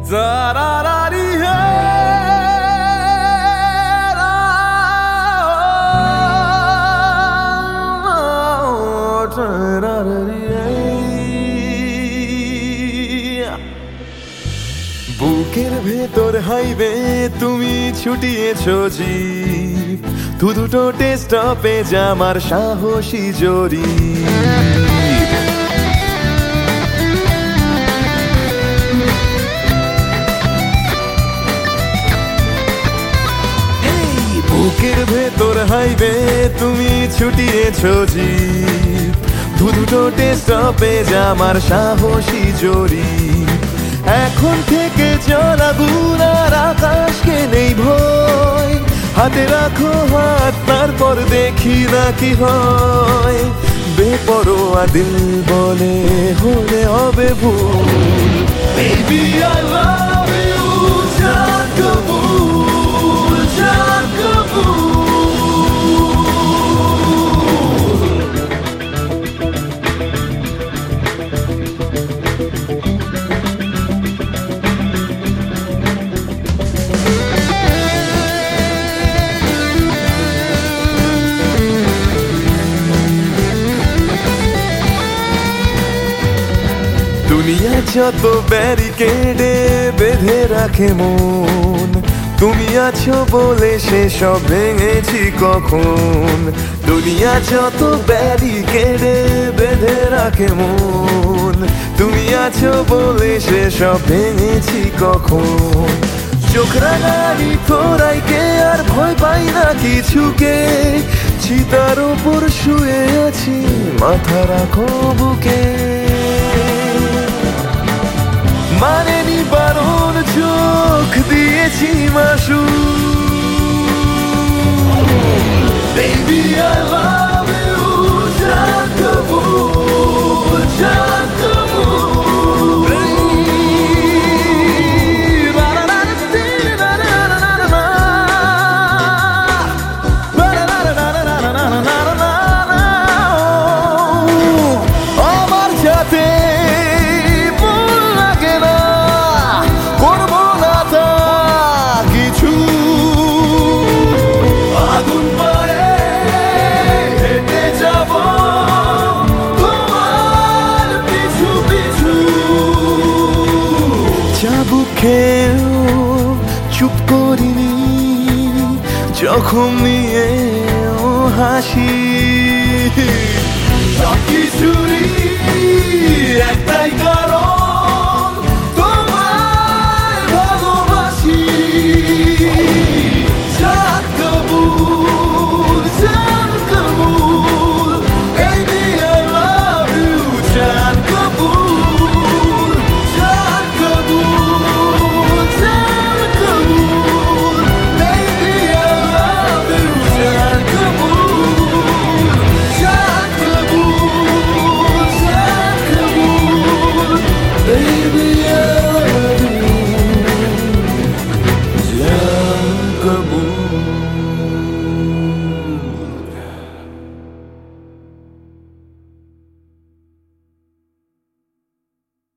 তারারারি হে বুকের ভেতর হাইবে তুমি ছুটিয়েছো জিপ দু দুটো টেস্টপে আমার সাহসী জরি বুকের ভেতর হাইবে তুমি ছুটিয়েছো জিপ দু দুটো টেস্টপে আমার সাহসী জরি এখন থেকে জল আগুন আর আকাশকে নেই ভয় হাতে রাখো হাত তারপর দেখি না কি হয় বেপরোয়া দিল বলে হলে হবে ভুল Baby I love you জান কবুল জান কবুল দুনিয়া যত ব্যারিকেডে বেঁধে রাখে মন তুমি আছো বলে সেসব ভেঙেছি কখন দুনিয়া যত ব্যারিকেডে বেঁধে রাখে মন তুমি আছো বলে সেসব ভেঙেছি কখন চোখ রাঙানি তোরাইকে আর ভয় পাই না কিছুকে চিতার উপর শুয়ে আছি মাথা রাখো বুকে মানেনি বারণ চোখ দিয়েছি মাসু Baby I love you জান কবুল জান কবুল আমার সাথে চাবুকেও চুপ করিনি জখম নিয়েও হাসি সব কিছু